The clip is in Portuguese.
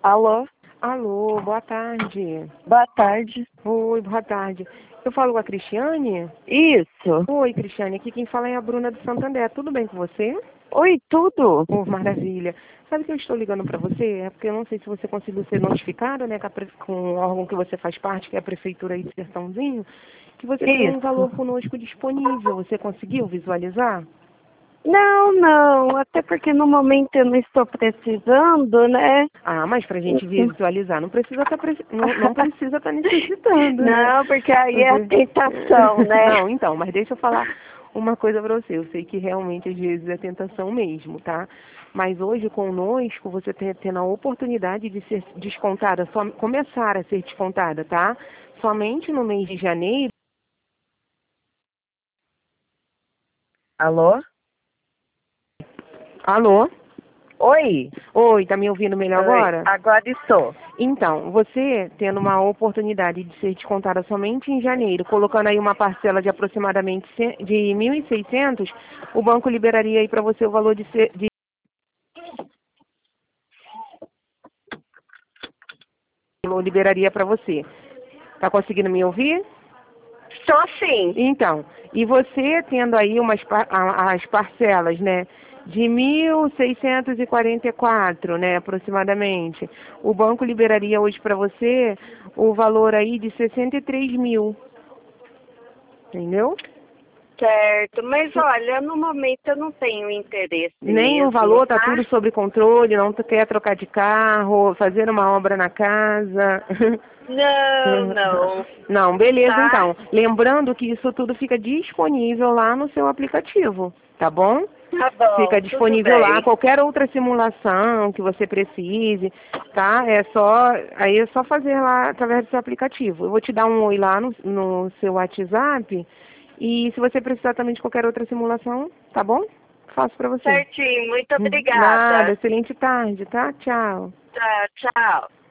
Alô? Alô, boa tarde. Boa tarde. Oi, boa tarde. Eu falo com a Cristiane? Isso. Oi, Cristiane, aqui quem fala é a Bruna do Santander. Tudo bem com você? Oi, tudo? Oh, maravilha. Sabe que eu estou ligando para você? É porque eu não sei se você conseguiu ser notificada, né, com o órgão que você faz parte, que é a Prefeitura aí de Sertãozinho, que você tem um Isso. valor conosco disponível. Você conseguiu visualizar? Não, até porque no momento eu não estou precisando, né? Ah, mas para a gente visualizar, não precisa estar não precisa estar necessitando, né? Não, porque aí é a Você- tentação, né? Não, então, mas deixa eu falar uma coisa para você. Eu sei que realmente às vezes é tentação mesmo, tá? Mas hoje conosco você está tendo a oportunidade de ser descontada, só começar a ser descontada, tá? Somente no mês de janeiro. Alô? Alô? Oi. Oi, tá me ouvindo melhor Oi, agora? agora estou. Então, você tendo uma oportunidade de ser descontada somente em janeiro, colocando aí uma parcela de aproximadamente de 1.600, o banco liberaria aí para você o valor de liberaria para você. Tá conseguindo me ouvir? Estou sim. Então, e você tendo aí as parcelas, né, de 1.644, né, aproximadamente, o banco liberaria hoje para você o valor aí de 63 mil, entendeu? Certo, mas olha, no momento eu não tenho interesse Nem o mesmo, valor, tá tá? tudo sob controle, não quer trocar de carro, fazer uma obra na casa. Não, não, Não, beleza tá? então. Lembrando que isso tudo fica disponível lá no seu aplicativo, tá bom? Tá Fica bom, tudo disponível lá bem. qualquer outra simulação que você precise, tá? Aí é só fazer lá através do seu aplicativo. Eu vou te dar um oi lá no seu WhatsApp e se você precisar também de qualquer outra simulação, tá bom? Faço para você. Certinho, muito Nada, obrigada. excelente tarde, tá? Tchau. Tá, tchau.